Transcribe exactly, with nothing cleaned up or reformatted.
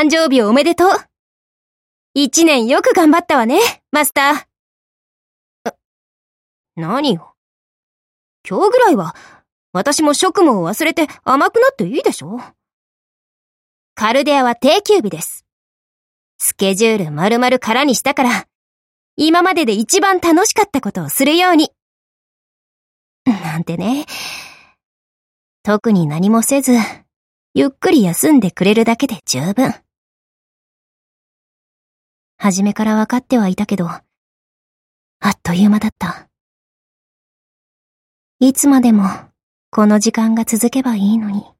誕生日おめでとう。一年よく頑張ったわね、マスター。あ、何よ。今日ぐらいは、私も職務を忘れて甘くなっていいでしょ。カルデアは定休日です。スケジュール丸々空にしたから、今までで一番楽しかったことをするように。なんてね。特に何もせず、ゆっくり休んでくれるだけで十分。初めから分かってはいたけど、あっという間だった。いつまでもこの時間が続けばいいのに。